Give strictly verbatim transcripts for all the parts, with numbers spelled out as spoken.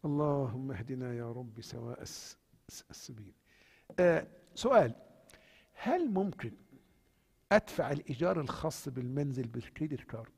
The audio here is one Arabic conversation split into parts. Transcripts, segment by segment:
اللهم اهدنا يا رب سواء الس- الس- السبيل. آه سؤال: هل ممكن ادفع الايجار الخاص بالمنزل بالكريدت كارد؟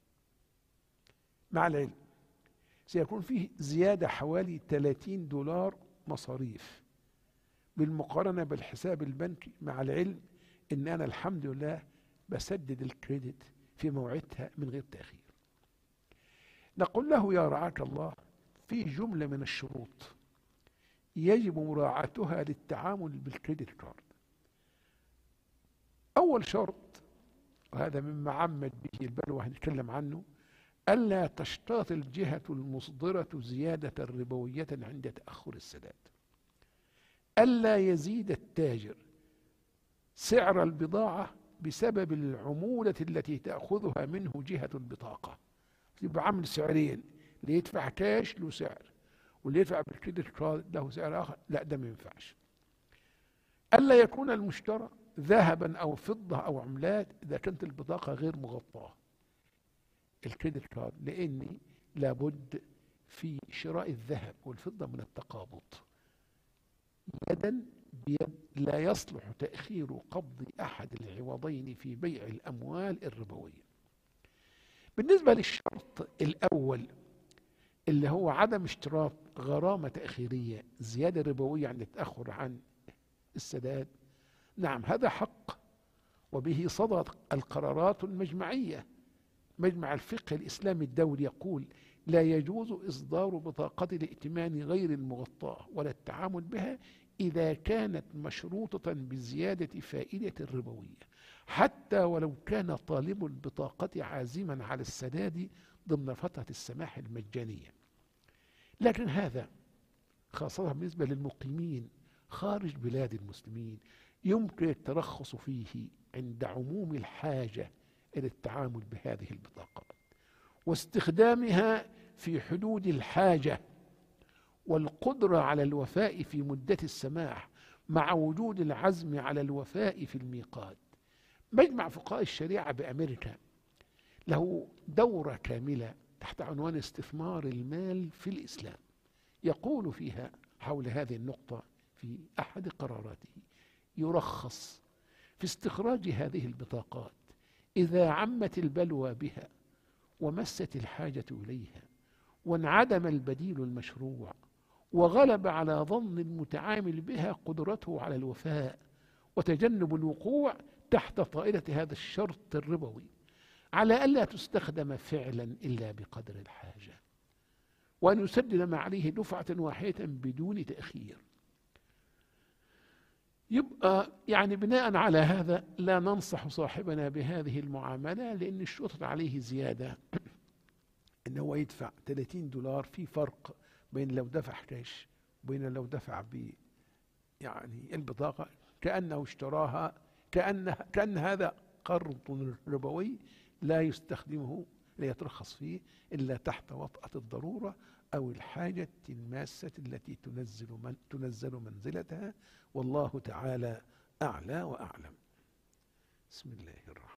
مع العلم سيكون فيه زيادة حوالي ثلاثين دولار مصاريف بالمقارنة بالحساب البنكي، مع العلم ان انا الحمد لله بسدد الكريدت في موعدها من غير تأخير. نقول له: يا رعاك الله، في جملة من الشروط يجب مراعاتها للتعامل بالكريدت كارد. اول شرط، وهذا مما عمد به البلوى هنتكلم عنه، ألا تشترط الجهة المصدرة زيادة ربوية عند تأخر السداد. ألا يزيد التاجر سعر البضاعة بسبب العمولة التي تأخذها منه جهة البطاقة. يبقى عامل سعرين، اللي يدفع كاش له سعر واللي يدفع بالكريدت كارد له سعر آخر. لا، ده ما ينفعش. ألا يكون المشترى ذهبا أو فضة أو عملات إذا كانت البطاقة غير مغطاة الكريدت كارد، لأني لابد في شراء الذهب والفضة من التقابض يدا بيد. لا يصلح تأخير قبض أحد العوضين في بيع الأموال الربوية. بالنسبة للشرط الأول اللي هو عدم اشتراط غرامة تأخيرية زيادة ربوية عند التأخر عن السداد، نعم هذا حق، وبه صدرت القرارات المجمعية. مجمع الفقه الإسلامي الدولي يقول: لا يجوز إصدار بطاقة الائتمان غير المغطاة ولا التعامل بها إذا كانت مشروطة بزيادة فائدة ربوية، حتى ولو كان طالب البطاقة عازما على السداد ضمن فترة السماح المجانية. لكن هذا خاصة بالنسبة للمقيمين خارج بلاد المسلمين يمكن الترخص فيه عند عموم الحاجة إلى التعامل بهذه البطاقات واستخدامها في حدود الحاجة والقدرة على الوفاء في مدة السماح، مع وجود العزم على الوفاء في الميقات. مجمع فقهاء الشريعة بأمريكا له دورة كاملة تحت عنوان استثمار المال في الإسلام، يقول فيها حول هذه النقطة في أحد قراراته: يرخص في استخراج هذه البطاقات إذا عمت البلوى بها ومست الحاجة إليها وانعدم البديل المشروع وغلب على ظن المتعامل بها قدرته على الوفاء وتجنب الوقوع تحت طائلة هذا الشرط الربوي، على ألا تستخدم فعلا إلا بقدر الحاجة، وأن يسدد ما عليه دفعة واحدة بدون تأخير. يبقى يعني بناء على هذا لا ننصح صاحبنا بهذه المعاملة، لأن الشروط عليه زيادة إن هو يدفع ثلاثين دولار. في فرق بين لو دفع كاش وبين لو دفع ب يعني البطاقة، كأنه اشتراها، كأن كأن هذا قرض ربوي لا يستخدمه، لا يترخص فيه إلا تحت وطأة الضرورة أو الحاجة الماسة التي تنزل من تنزل منزلتها. والله تعالى أعلى وأعلم. بسم الله الرحمن